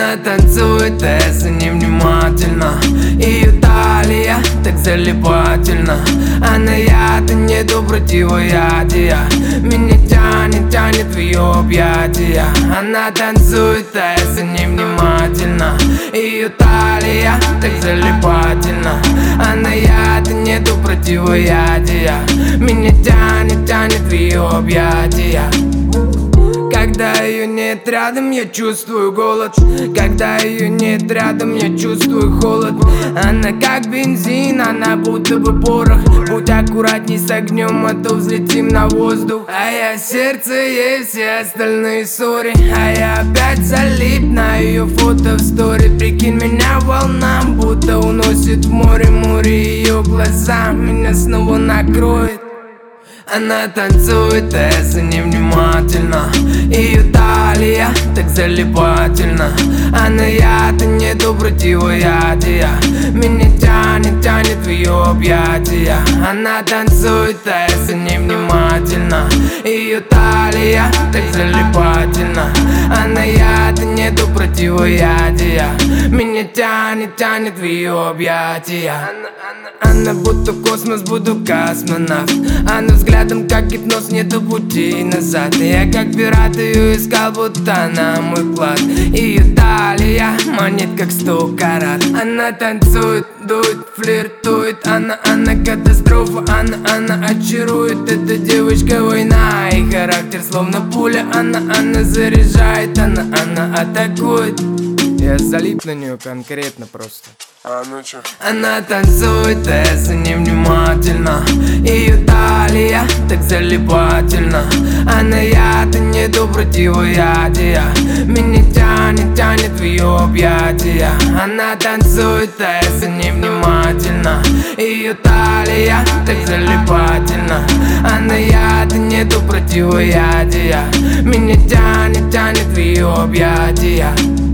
Она танцует, а я за ней внимательно. Ее талия так залипательна. Она яд и нету противоядия. Меня тянет в ее объятия. Она танцует, а я за ней внимательно. Ее талия так залипательна. Она яд и нету противоядия. Меня тянет в ее объятия. Когда ее нет рядом, я чувствую голод. Когда ее нет рядом, я чувствую холод. Она как бензин, она будто бы порох. Будь аккуратней с огнем, а то взлетим на воздух. А я сердце ей, все остальные ссори. А я опять залип на ее фото в стори. Прикинь, меня волнам будто уносит в море. Море ее глаза меня снова накроет. Она танцует, а я за ней внимательно. Ее талия так залипательна. Она яд и нету противоядия. Меня тянет в ее объятия. Она танцует, а я за ней внимательно. Ее талия так залипательна. Она яд и нету противоядия. Меня тянет в ее объятия. Она будто космос, буду космонавт. Она взглядом как гипноз, нету пути назад. Я как пират ее искал, будто она мой клад. Ее талия манит как 100 карат. Она танцует, дует, флиртует. Она катастрофа, она очарует. Эта девочка война, и характер словно пуля. Она заряжает, она атакует. Я залип на нее конкретно просто. Ну чё? Она танцует, а я за ней внимательно. Ее талия так залипательна. Она яд и нету противоядия. Меня тянет в ее объятия. Она танцует, а я за ней внимательно. Ее талия так залипательна. Она яд и нету противоядия. Меня тянет в ее объятия.